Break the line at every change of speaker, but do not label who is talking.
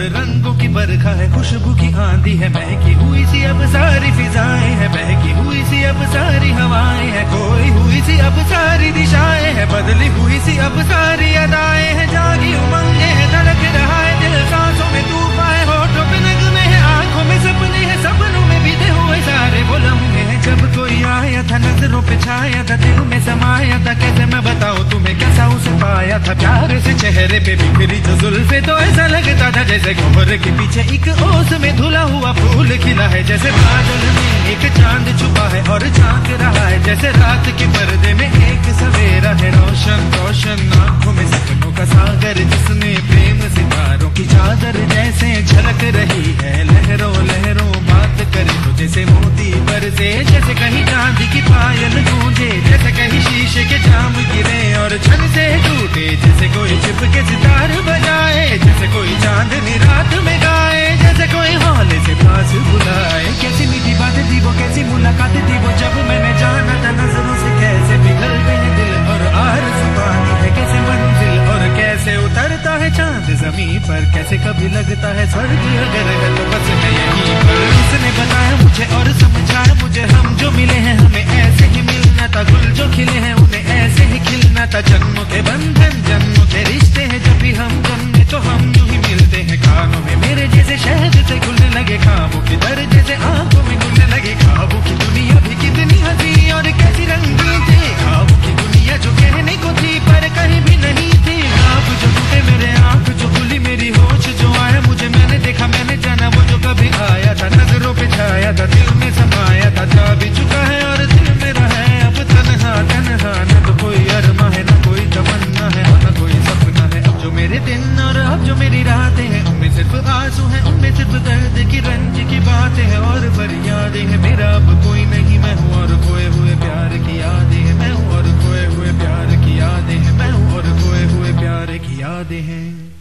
रंगों की बरखा है, खुशबू की आंधी है, महकी हुई सी अब सारी फिजाएं हैं, बहकी हुई सी अब सारी हवाएं हैं, खोई हुई सी अब सारी दिशाएं हैं, बदली हुई सी अब सारी अदाएं हैं, जागी उमंगे है, धड़क रहा है दिल, सांसों में तूफान है, होठों पे नगमे है, आंखों में सपने हैं, सपनों में बीते हुए सारे वो लम्हे हैं। जब कोई आया था नजरों पे छाया था, दिल में समाया था, कैसे मैं बताऊं तुम्हें कैसा उसे पाया था, प्यार से चेहरे पे बिखरी जो जुल्फे, तो ऐसा लगता था जैसे कोहरे के पीछे एक ओस में धुला हुआ फूल खिला है, जैसे बादल में एक चांद छुपा है और झांक रहा है, जैसे रात के पर्दे में एक सवेरा है, रोशन रोशन आंखों में सपनों का सागर, जिसमें प्रेम सितारों की चादर जैसे झलक रही है, लहरों लहरों बात करे तो जैसे मोती बरसे, जैसे कहीं चांदी की पायल गूंजे, जैसे कहीं शीशे के जाम गिरे और छन से टूटे, जैसे कोई छिप के सितार बजाए, जैसे कोई चांदनी रात में गाए, जैसे कोई हौले से पास बुलाए। कैसी मीठी बात थी वो, कैसी मुलाकात थी वो, जब मैंने जाना था नजरों से कैसे पिघलते हैं दिल और आरज़ू पानी है, कैसे मंजिल और कैसे उतरता है चांद जमीन पर, कैसे कभी लगता है स्वर्ग अगर है तो बस मैं यहीं पर। उसने बताया मुझे और समझाया मुझे, हम जो मिले हैं हमें ऐसे ही मिलना था, गुल जो खिले हैं उन्हें ऐसे ही खिलना था, जन्मों के बंधन जन्मों के रिश्ते हैं, जब भी हम जन्मे तो हम यूं ही मिलते हैं, कानों में मेरे जैसे शहद से घुलने लगे, ख्वाबों की तरह जैसे आंखों में घुलने लगे, ख्वाबों की दुनिया भी कितनी हंसी और कैसी रंगीन थी, ख्वाबों की दुनिया जो कहने को थी पर कहीं भी नहीं थी, ख्वाब जो टूटे मेरे आंख जो खुली मेरी होश जो आया मुझे, मैंने देखा मैंने जाना वो जो कभी आया था, नजरों पे छाया था, दिल में समाया था, जा भी चुका है और दिल मेरा है अब तन्हा तन्हा, न तो कोई अरमा है न कोई तमन्ना है न कोई सपना है, अब जो मेरे दिन और अब जो मेरी रातें हैं उनमें सिर्फ आंसू हैं, उनमें सिर्फ दर्द की रंज की बातें हैं और फरियादें हैं, मेरा अब कोई नहीं, मैं हूँ और खोए हुए प्यार की यादें हैं, मैं हूँ और खोए हुए प्यार की यादें हैं, मैं हूँ और खोए हुए प्यार की यादें हैं।